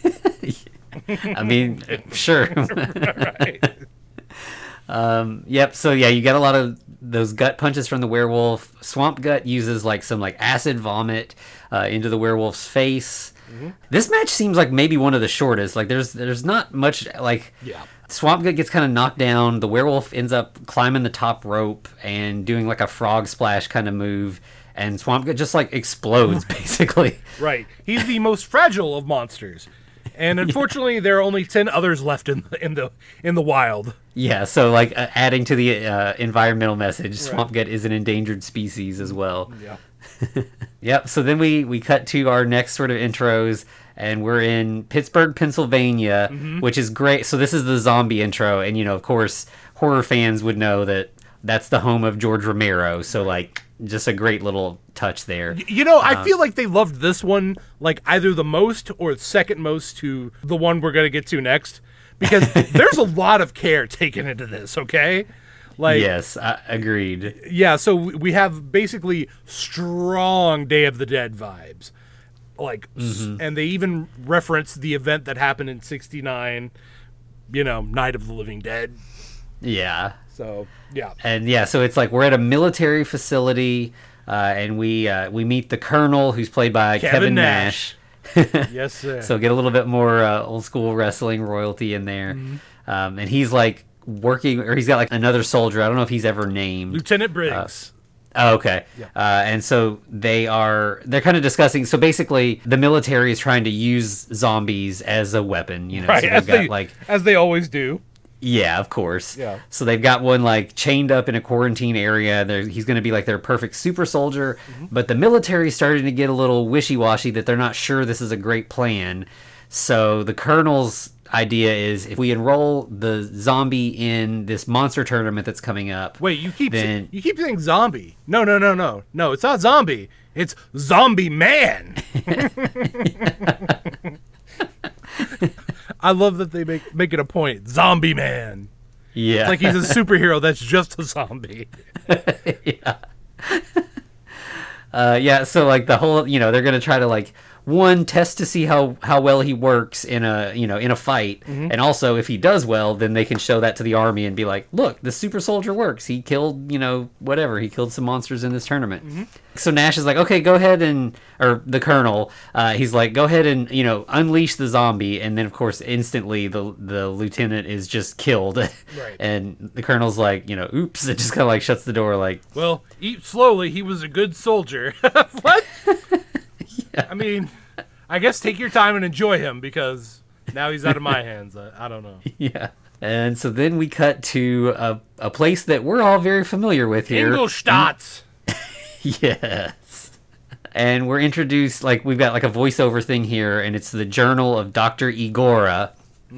I mean, sure. Right. Um, yep. So yeah, you get a lot of those gut punches from the werewolf. Swamp Gut uses like some like acid vomit uh, into the werewolf's face. Mm-hmm. This match seems like maybe one of the shortest. Like there's there's not much like. Yeah. Swamp Gut gets kind of knocked down. The werewolf ends up climbing the top rope and doing like a frog splash kind of move. And Swamp Gut just like explodes basically. Right. He's the most fragile of monsters. And unfortunately, there are only ten others left in the, in the in the wild. Yeah, so like uh, adding to the uh, environmental message, Swamp Gut is an endangered species as well. Yeah. Yep. So then we we cut to our next sort of intros, and we're in Pittsburgh, Pennsylvania, Mm-hmm. which is great. So this is the zombie intro, and you know, of course, horror fans would know that that's the home of George Romero. So like, just a great little touch there. You know, I feel like they loved this one like either the most or second most to the one we're going to get to next. Because there's a lot of care taken into this, okay? Like, yes, I, agreed. yeah, so we we have basically strong Day of the Dead vibes. Like, s- and they even reference the event that happened in sixty-nine, you know, Night of the Living Dead. Yeah. So, yeah. And yeah, so it's like we're at a military facility, uh, and we uh, we meet the colonel, who's played by Kevin Kevin, Nash. Nash. Yes, sir. So get a little bit more uh, old school wrestling royalty in there, um, and he's like working, or he's got like another soldier. I don't know if he's ever named. Lieutenant Briggs. Oh, okay. Uh, and so they are, they're kind of discussing. So basically, the military is trying to use zombies as a weapon. You know, right, so as they've got they, like, as they always do. yeah, of course. Yeah. So they've got one like chained up in a quarantine area. They're, he's going to be like their perfect super soldier. But the military starting to get a little wishy-washy that they're not sure this is a great plan. So the colonel's idea is if we enroll the zombie in this monster tournament that's coming up. Wait, you keep Then- you keep saying zombie. No, no, no, no. No, it's not zombie. It's zombie man. I love that they make make it a point. Zombie man. Yeah. Like he's a superhero that's just a zombie. yeah. uh, yeah. So like the whole, you know, they're gonna try to like one test to see how how well he works in a you know in a fight, and also if he does well, then they can show that to the army and be like, look, the super soldier works. He killed you know whatever. He killed some monsters in this tournament. So Nash is like, okay, go ahead and or the colonel, uh, he's like, go ahead and you know unleash the zombie, and then of course instantly the the lieutenant is just killed, Right. and the colonel's like, you know, oops, it just kind of like shuts the door like. Well, eat slowly. He was a good soldier. What? I mean, I guess take your time and enjoy him because now he's out of my hands. I, I don't know. Yeah. And so then we cut to a, a place that we're all very familiar with here. Ingolstadt. Yes. And we're introduced, like, we've got like a voiceover thing here, and it's the journal of Doctor Igora.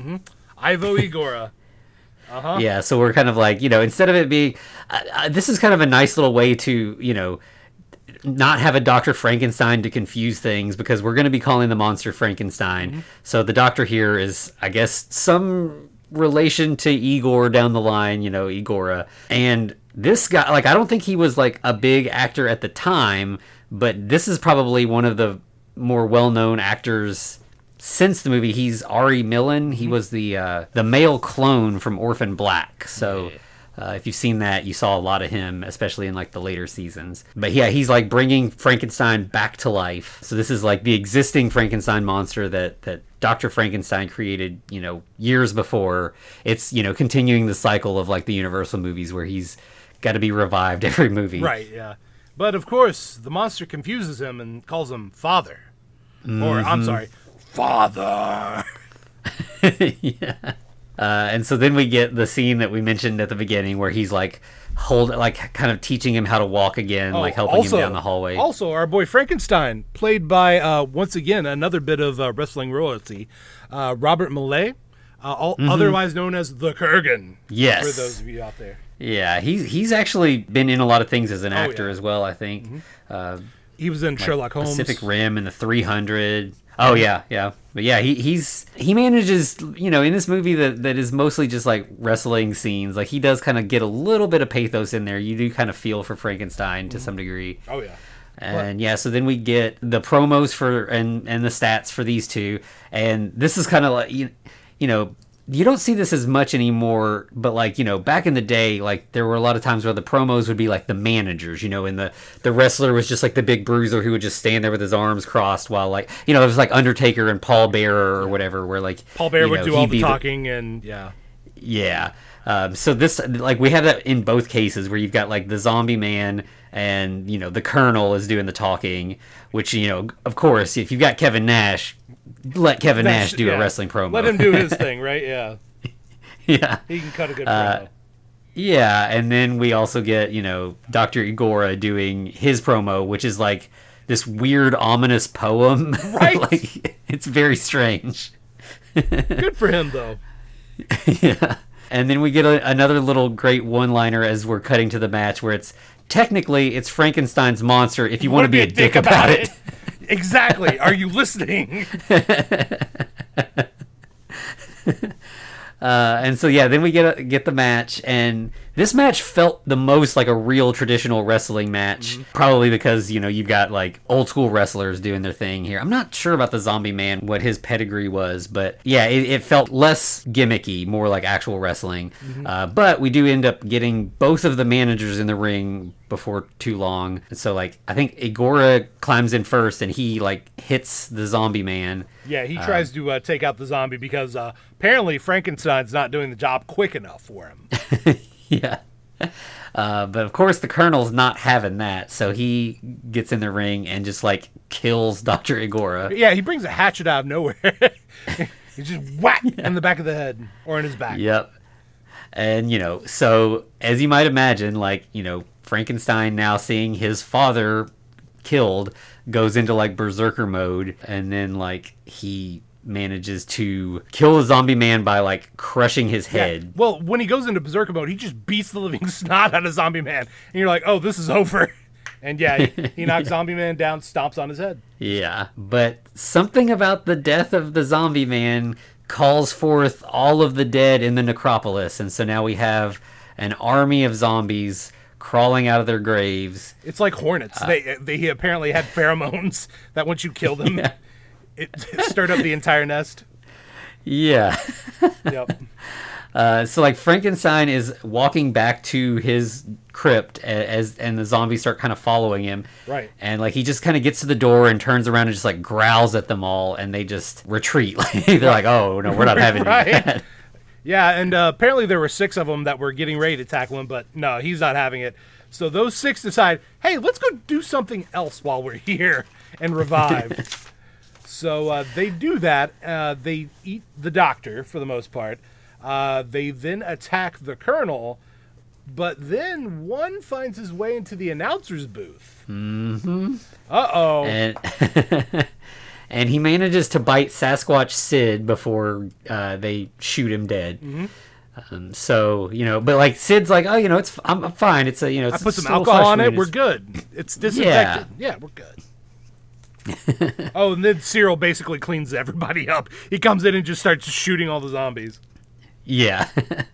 Ivo Igora. Uh-huh. Yeah, so we're kind of like, you know, instead of it being, uh, uh, this is kind of a nice little way to, you know, not have a Doctor Frankenstein to confuse things because we're going to be calling the monster Frankenstein. So the doctor here is, I guess, some relation to Igor down the line, you know, Igora. And this guy, like, I don't think he was like a big actor at the time, but this is probably one of the more well-known actors since the movie. He's Ari Millen. He was the uh, the male clone from Orphan Black. So uh, if you've seen that, you saw a lot of him, especially in like the later seasons. But yeah, he's like bringing Frankenstein back to life. So this is like the existing Frankenstein monster that that Doctor Frankenstein created, you know, years before. It's, you know, continuing the cycle of like the Universal movies where he's got to be revived every movie. Right, yeah. But of course, the monster confuses him and calls him father. Or, I'm sorry, father. Yeah. Uh, and so then we get the scene that we mentioned at the beginning where he's like hold like kind of teaching him how to walk again, like helping also, him down the hallway. Also, our boy Frankenstein, played by, uh, once again, another bit of uh, wrestling royalty, uh, Robert Millet, uh, all, otherwise known as the Kurgan. Yes. For those of you out there. Yeah, he's he's actually been in a lot of things as an Oh, actor yeah. as well, I think. Uh, He was in Sherlock Holmes. Pacific Rim and the three hundred. Oh yeah, yeah. But yeah, he he's he manages, you know, in this movie that that is mostly just like wrestling scenes. Like he does kind of get a little bit of pathos in there. You do kind of feel for Frankenstein to some degree. Oh, yeah. And yeah, so then we get the promos for and and the stats for these two, and this is kind of like you, you know, you don't see this as much anymore, but like, you know, back in the day, like there were a lot of times where the promos would be like the managers, you know, and the the wrestler was just like the big bruiser who would just stand there with his arms crossed while like, you know, it was like Undertaker and Paul Bearer or whatever, where like Paul Bear you would know, do all he'd the be talking and, yeah. Yeah. Um, so this, like, we have that in both cases where you've got like the zombie man and, you know, the colonel is doing the talking, which, you know, of course, if you've got Kevin Nash, let Kevin Nash, do yeah. a wrestling promo. Let him do his thing, right? Yeah. Yeah. He can cut a good Uh, promo. Yeah. And then we also get, you know, Doctor Igora doing his promo, which is like this weird, ominous poem. Right. Like, it's very strange. Good for him, though. Yeah. And then we get a, another little great one-liner as we're cutting to the match where it's technically it's Frankenstein's monster if you want to be a dick, about it. Exactly. Are you listening? Uh, and so yeah, then we get get the match, and This match felt the most like a real traditional wrestling match, Mm-hmm. probably because, you know, you've got like old school wrestlers doing their thing here. I'm not sure about the Zombie Man, what his pedigree was, but yeah, it, it felt less gimmicky, more like actual wrestling. Mm-hmm. Uh, but we do end up getting both of the managers in the ring before too long. And so, like, I think Igora climbs in first and he, like, hits the Zombie Man. Yeah, he tries to uh, take out the zombie because uh, apparently Frankenstein's not doing the job quick enough for him. Yeah. Uh, but of course the Colonel's not having that, so he gets in the ring and just like kills Doctor Igora. Yeah, he brings a hatchet out of nowhere. He just whack in the back of the head or in his back. Yep. And you know, so as you might imagine, like, you know, Frankenstein now seeing his father killed goes into like berserker mode, and then like he manages to kill the Zombie Man by like crushing his head. Yeah. Well, when he goes into berserker mode, he just beats the living snot out of Zombie Man, and you're like, "Oh, this is over." And yeah, he, he knocks Zombie Man down, stomps on his head. Yeah, but something about the death of the Zombie Man calls forth all of the dead in the necropolis, and so now we have an army of zombies crawling out of their graves. It's like hornets. Uh, they they apparently had pheromones that once you kill them, yeah. it, it stirred up the entire nest. Yeah. Yep. Uh, so like Frankenstein is walking back to his crypt as and the zombies start kind of following him. Right. And like he just kind of gets to the door and turns around and just like growls at them all, and they just retreat. They're like, "Oh no, we're not having right. that." Yeah, and uh, apparently there were six of them that were getting ready to tackle him, but no, he's not having it. So those six decide, "Hey, let's go do something else while we're here," and revive. So uh, they do that. Uh, they eat the doctor for the most part. Uh, they then attack the Colonel, but then one finds his way into the announcer's booth. Mm-hmm. Uh-oh. And, and he manages to bite Sasquatch Sid before uh, they shoot him dead. Mm-hmm. Um, so, you know, but like Sid's like, "Oh, you know, it's I'm, I'm fine. It's a, you know, it's I put some still alcohol on flesh it. wound. We're It's- good. It's disinfected. Yeah, yeah we're good. Oh, and then Cyril basically cleans everybody up. He comes in and just starts shooting all the zombies. Yeah.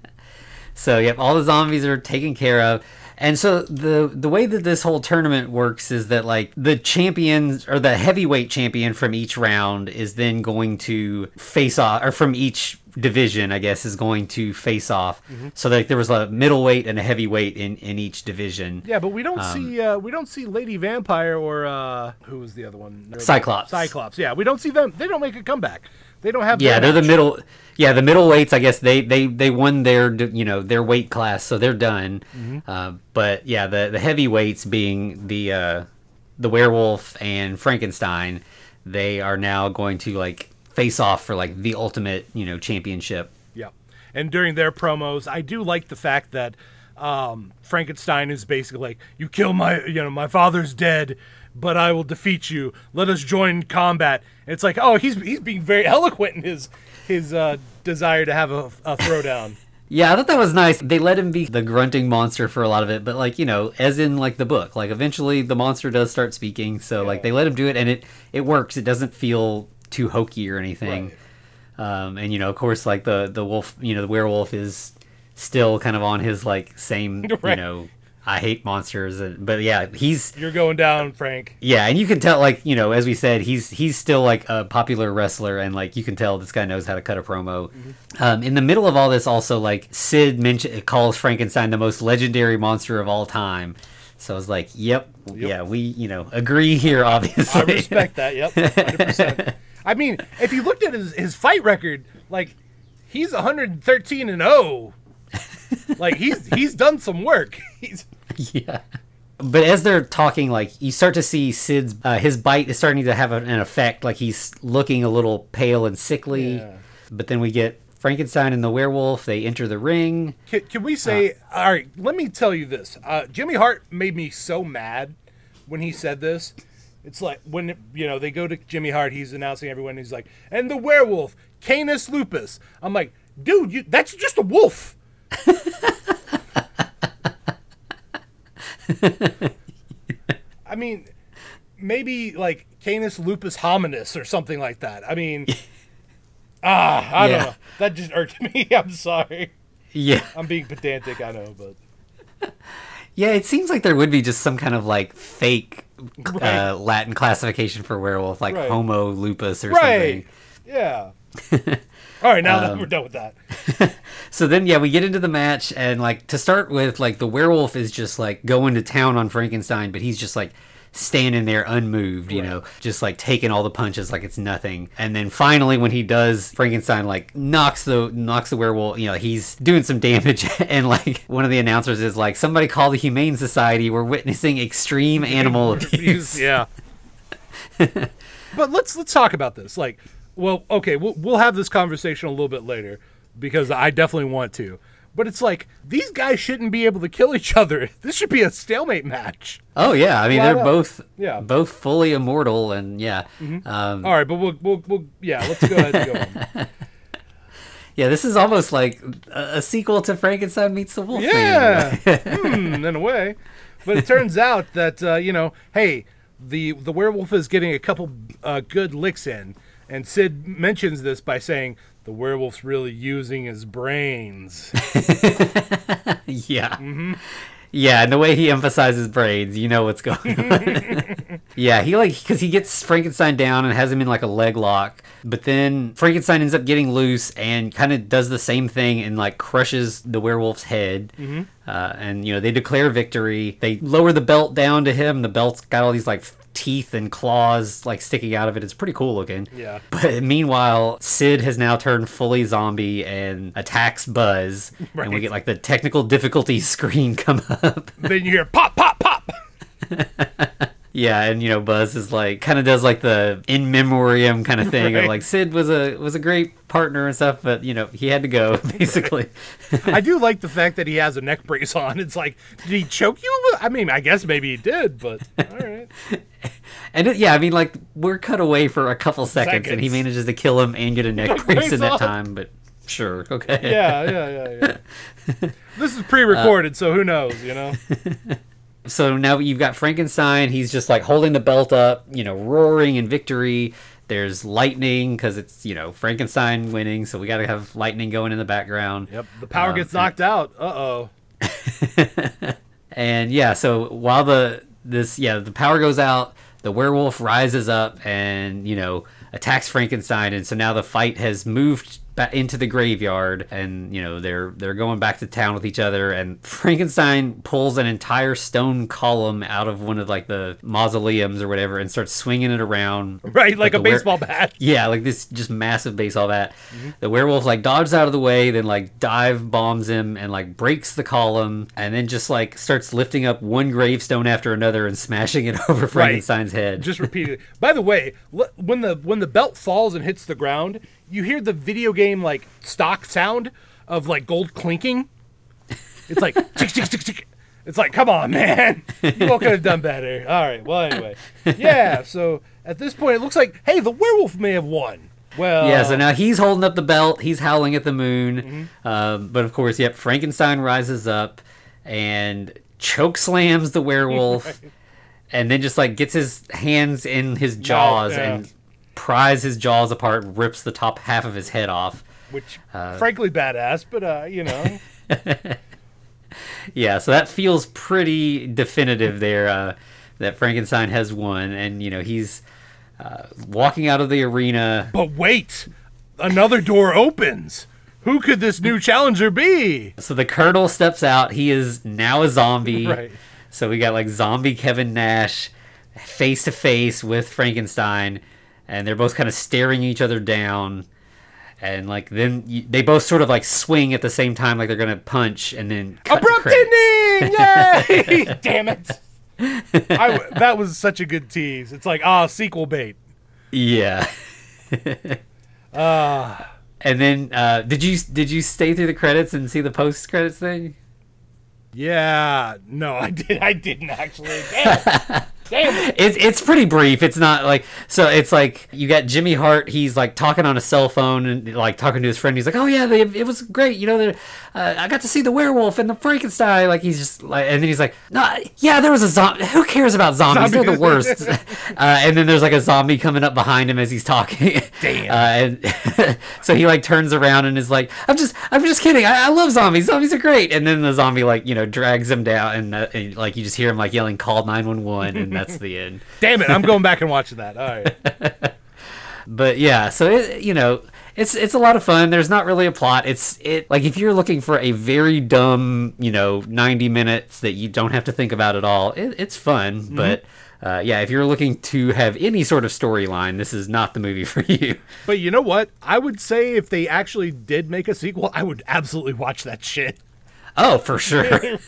So, yep, all the zombies are taken care of. And so the the way that this whole tournament works is that like the champions or the heavyweight champion from each round is then going to face off, or from each division, I guess, is going to face off. Mm-hmm. So like there was a middleweight and a heavyweight in, in each division. Yeah, but we don't Um, see uh, we don't see Lady Vampire or uh, who was the other one? Cyclops. Cyclops. Yeah, we don't see them. They don't make a comeback. They don't have. Yeah, their they're the match. middle. Yeah, the middleweights. I guess they, they, they won their you know their weight class, so they're done. Mm-hmm. Uh, but yeah, the the heavyweights being the uh, the werewolf and Frankenstein, they are now going to like face off for like the ultimate you know championship. Yeah, and during their promos, I do like the fact that um, Frankenstein is basically like, "You kill my you know my father's dead, but I will defeat you. Let us join combat." And it's like, oh, he's he's being very eloquent in his his uh, desire to have a, a throwdown. Yeah, I thought that was nice. They let him be the grunting monster for a lot of it, but like, you know, as in like the book, like eventually the monster does start speaking. So Yeah. like they let him do it, and it, it works. It doesn't feel too hokey or anything. Right. Um, and you know, of course, like the, the wolf, you know, the werewolf is still kind of on his like same, Right. you know, I hate monsters. And, but yeah, he's, You're going down, Frank. yeah. And you can tell, like, you know, as we said, he's, he's still like a popular wrestler, and like, you can tell this guy knows how to cut a promo. Mm-hmm. Um, in the middle of all this, also, like, Sid mention, calls Frankenstein the most legendary monster of all time. So I was like, yep, Yep. yeah, we, you know, agree here, obviously. I respect that. Yep, one hundred percent. I mean, if you looked at his, his fight record, like, he's one hundred thirteen and oh. Like, he's he's done some work. He's Yeah. But as they're talking, like, you start to see Sid's, uh, his bite is starting to have an effect. Like, he's looking a little pale and sickly. Yeah. But then we get Frankenstein and the werewolf. They enter the ring. Can, can we say, uh, all right, let me tell you this. Uh, Jimmy Hart made me so mad when he said this. It's like when, you know, they go to Jimmy Hart, he's announcing everyone, he's like, and the werewolf, Canis lupus. I'm like, dude, you, that's just a wolf. I mean, maybe like Canis lupus hominis or something like that. I mean, ah, I Yeah. don't know. That just irked me. I'm sorry. Yeah. I'm being pedantic, I know, but Yeah, it seems like there would be just some kind of like fake Right. uh, Latin classification for werewolf, like Right. Homo lupus or Right. Yeah. All right, now that Um, we're done with that. something. So then, yeah, we get into the match, and like to start with, like the werewolf is just like going to town on Frankenstein, but he's just like standing there unmoved, you Right. know, just like taking all the punches like it's nothing. And then finally, when he does, Frankenstein like knocks the knocks the werewolf. You know, he's doing some damage, and like one of the announcers is like, "Somebody call the Humane Society. We're witnessing extreme animal abuse." Yeah. But let's let's talk about this. Like, well, okay, we'll we'll have this conversation a little bit later because I definitely want to. But it's like these guys shouldn't be able to kill each other. This should be a stalemate match. Oh yeah, I mean Flat they're out. both Yeah. both fully immortal, and yeah, um, All right, but we'll we'll, we'll yeah, let's go ahead and go on. yeah. This is almost like a, a sequel to Frankenstein meets the Wolfman. Yeah, hmm, in a way. But it turns out that uh, you know, hey, the the werewolf is getting a couple uh, good licks in, and Sid mentions this by saying the werewolf's really using his brains. yeah, Mm-hmm. yeah. And the way he emphasizes brains, you know what's going on. Yeah, he like because he gets Frankenstein down and has him in like a leg lock, but then Frankenstein ends up getting loose and kind of does the same thing and like crushes the werewolf's head. Mm-hmm. Uh, and you know they declare victory. They lower the belt down to him. The belt's got all these like teeth and claws like sticking out of it. It's pretty cool looking. Yeah. But meanwhile, Sid has now turned fully zombie and attacks Buzz, and we Right. get like the technical difficulty screen come up. Then you hear pop, pop, pop. Yeah, and you know Buzz is like kind of does like the in memoriam kind of thing Right. of like Sid was a was a great partner and stuff, but you know he had to go basically. I do like the fact that he has a neck brace on. It's like, did he choke you? I mean, I guess maybe he did, but all right. And it, yeah, I mean like we're cut away for a couple seconds, and he Seconds. manages to kill him and get a neck brace in brace that on. time. But sure, okay. Yeah, yeah, yeah, yeah. This is pre-recorded, so who knows, you know? So now you've got Frankenstein. He's just like holding the belt up, you know, roaring in victory. There's lightning because it's, you know, Frankenstein winning. So we got to have lightning going in the background. Yep, the power Um, gets knocked out. Uh-oh. And yeah, so while the, this, yeah, the power goes out, the werewolf rises up and, you know, attacks Frankenstein. And so now the fight has moved back into the graveyard, and you know they're they're going back to town with each other, and Frankenstein pulls an entire stone column out of one of like the mausoleums or whatever and starts swinging it around, Right, like But a the were- baseball bat. yeah, like this just massive baseball bat. The werewolf like dodges out of the way, then like dive bombs him and like breaks the column, and then just like starts lifting up one gravestone after another and smashing it over Frankenstein's head. Just repeat it. By the way, l- when the when the belt falls and hits the ground, you hear the video game like stock sound of like gold clinking. It's like tick, tick, tick, tick. It's like, come on, man, you all could have done better. All right, well, anyway, yeah. So at this point, it looks like, hey, the werewolf may have won. Well, Yeah, so now he's holding up the belt. He's howling at the moon. Um, but of course, yep, Frankenstein rises up and choke slams the werewolf, and then just like gets his hands in his jaws yeah. and pries his jaws apart, and rips the top half of his head off. which Uh, frankly badass, but uh, you know, Yeah, so that feels pretty definitive there, uh, that Frankenstein has won, and you know he's uh, walking out of the arena. but wait, another door opens. Who could this new challenger be? So the Colonel steps out. He is now a zombie. Right. So we got like zombie Kevin Nash face to face with Frankenstein, and they're both kind of staring each other down. And like then you, they both sort of like swing at the same time, like they're gonna punch, and then cut to Abrupt credits. ending! Yay! Damn it! I, that was such a good tease. It's like, ah, sequel bait. Yeah. Ah, And then uh, did you did you stay through the credits and see the post credits thing? yeah. No, I did. I didn't actually. Damn it. Damn it. It's it's pretty brief. It's not like so. It's like you got Jimmy Hart. He's like talking on a cell phone and like talking to his friend. He's like, "Oh yeah, they, it was great. You know, the, uh, I got to see the werewolf and the Frankenstein." Like he's just like, and then he's like, "No, yeah, there was a zombie. Who cares about zombies? They're the worst." uh, and then there's like a zombie coming up behind him as he's talking. Damn. Uh, and so he like turns around and is like, "I'm just, I'm just kidding. I, I love zombies. Zombies are great." And then the zombie like you know drags him down and, uh, and like you just hear him like yelling, "Call nine one one," and that's the end. Damn it, I'm going back and watching that. All right. But yeah, so it, you know, it's it's a lot of fun. There's not really a plot. It's it like if you're looking for a very dumb, you know, ninety minutes that you don't have to think about at all, it, it's fun. Mm-hmm. But uh, yeah, if you're looking to have any sort of storyline, this is not the movie for you. But you know what? I would say if they actually did make a sequel, I would absolutely watch that shit. Oh, for sure.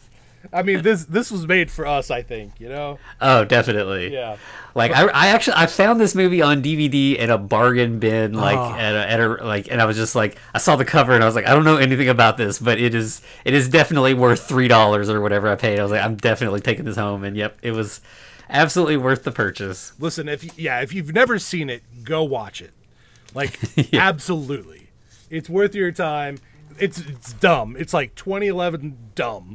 I mean, this this was made for us, I think, you know? Oh, definitely. Yeah. Like I, I actually I found this movie on D V D in a bargain bin, like Oh. at a, at a like, and I was just like, I saw the cover and I was like, I don't know anything about this, but it is it is definitely worth three dollars or whatever I paid. I was like, I'm definitely taking this home, and yep, it was absolutely worth the purchase. Listen, if you, yeah, if you've never seen it, go watch it. Like, Yeah. absolutely. It's worth your time. It's it's dumb. It's like twenty eleven dumb.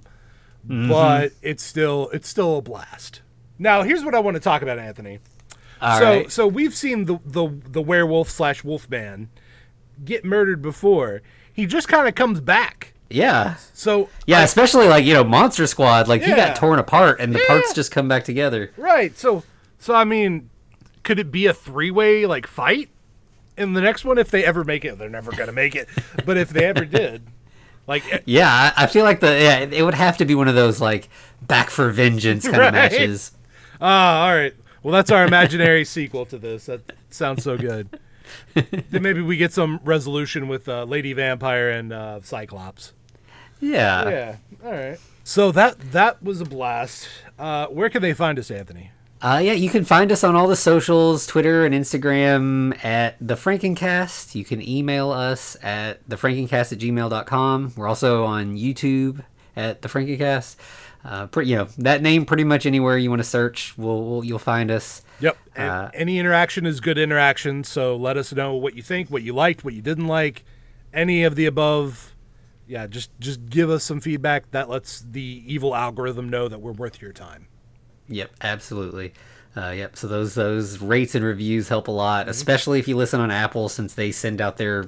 But it's still it's still a blast. Now, here's what I want to talk about, Anthony. All so right. so we've seen the the, the werewolf slash wolfman get murdered before. He just kind of comes back. Yeah. So Yeah, I- especially like, you know, Monster Squad, like he Yeah. got torn apart and the Yeah. parts just come back together. right. So so I mean, could it be a three way like fight in the next one if they ever make it? They're never gonna make it, but if they ever did, like eh, Yeah, I, I feel like the yeah, it would have to be one of those like back for vengeance kind Right. of matches. ah, all right. Well, that's our imaginary sequel to this. That sounds so good. Then maybe we get some resolution with uh, Lady Vampire and uh, Cyclops. Yeah. Yeah. All right. So that that was a blast. Uh, where can they find us, Anthony? Uh, yeah, you can find us on all the socials, Twitter and Instagram at The Frankencast. You can email us at thefrankencast at gmail dot com. We're also on YouTube at The Frankencast. Uh, pre- you know, that name pretty much anywhere you want to search, we'll, we'll you'll find us. Yep. And Uh, any interaction is good interaction. So let us know what you think, what you liked, what you didn't like, any of the above. Yeah, just just give us some feedback. That lets the evil algorithm know that we're worth your time. Yep, absolutely. Uh, yep. So those those rates and reviews help a lot, especially if you listen on Apple, since they send out their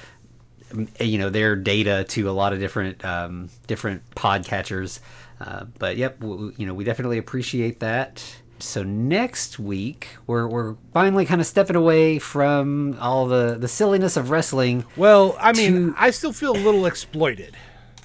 um, you know their data to a lot of different um, different podcatchers. Uh, but yep, w- you know we definitely appreciate that. So next week we're we're finally kind of stepping away from all the the silliness of wrestling. Well, I mean, To- I still feel a little exploited.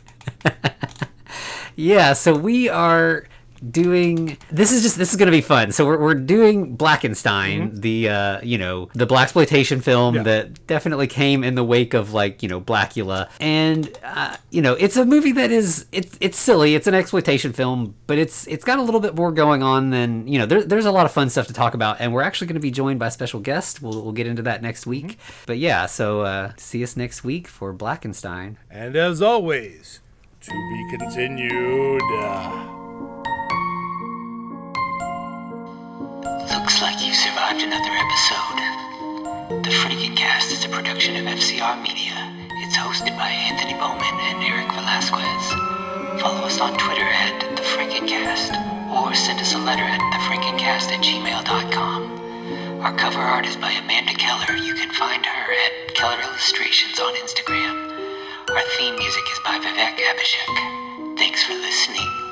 Yeah, so we are doing this is just this is gonna be fun. So we're we're doing Blackenstein, the uh you know the blaxploitation film Yeah. that definitely came in the wake of like you know Blackula, and uh, you know it's a movie that is it's it's silly. It's an exploitation film, but it's it's got a little bit more going on than you know. There, there's a lot of fun stuff to talk about, and we're actually going to be joined by a special guest. We'll we'll get into that next week. But yeah, so uh, see us next week for Blackenstein. And as always, to be continued. Uh... Looks like you survived another episode. The Frankencast is a production of F C R Media. It's hosted by Anthony Bowman and Eric Velasquez. Follow us on Twitter at The Frankencast or send us a letter at thefrankencast at gmail dot com. Our cover art is by Amanda Keller. You can find her at Keller Illustrations on Instagram. Our theme music is by Vivek Abhishek. Thanks for listening.